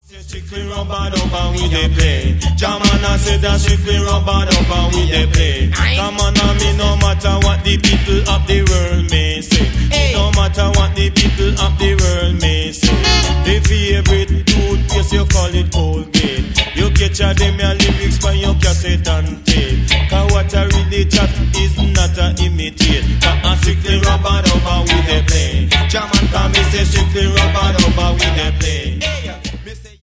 Strictly rubber dubber we dey play. Jamana said that strictly rubber dubber we dey play. Come on, me no matter what the people of the world may say. No matter what the people of the world may say. The favorite toothpaste you call it Colgate. You catch a them your lyrics by your cassette and tape. Cause what I really chat